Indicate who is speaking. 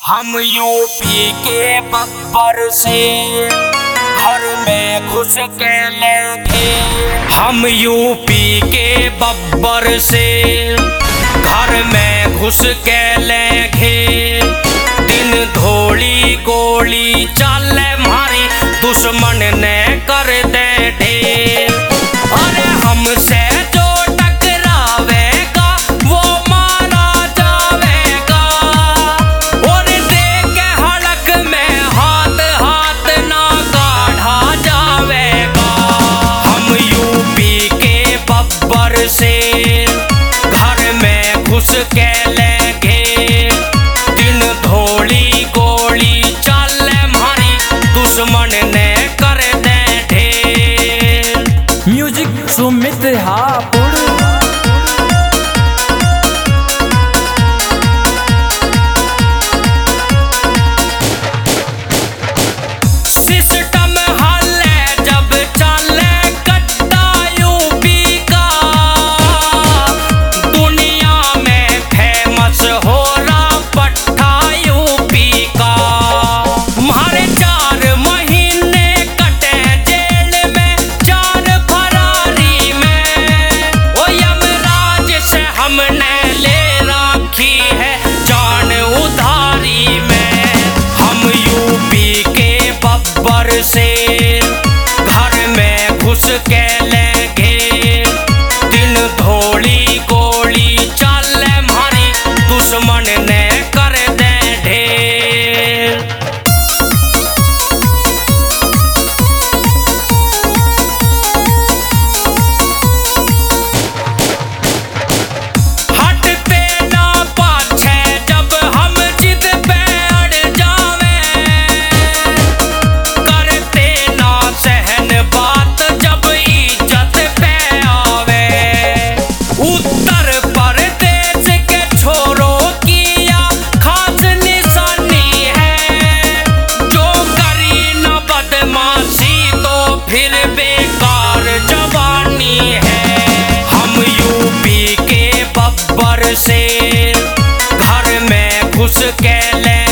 Speaker 1: हम यूपी के बब्बर से घर में घुस के लेंगे। हम यूपी के बब्बर से घर में घुस के लेंगे। दिन धोली गोली चले मारी दुश्मन ने कर दे ढेर। अरे हमसे जो टकरावेगा वो मारा जावेगा। और दे के हड़क में हाथ हाथ ना काढ़ा जावेगा। हम यूपी के बब्बर से घर में घुस के लेंगे। दिन धोली गोली चले मारी दुश्मन ने कर दे ढेर।
Speaker 2: म्यूजिक सुमित हापुड़।
Speaker 1: सिस्टम हल्ले जब चले कट्टा यूपी का। दुनिया में फेमस हो रहा पट्टा यूपी का। मारे 4 महीने कटे जेल में 4 फरारी में। ओ यमराज से हमने ले रखी है जान उधारी में। हम यूपी के बब्बर से घर में घुस के लेंगे। दिन धोली गोली चले मारी दुश्मन ने कर दे ढेर। हटते ना पाछे जब हम जिद पे अड़ जावे। करते ना सहन बात जब इज्जत पे आवे। उत्तर प्रदेश के छोरों की या खास निशानी है। जो करी न बदमाशी तो फिर बेकार जवानी है। हम यूपी के बब्बर से घर में घुस के ले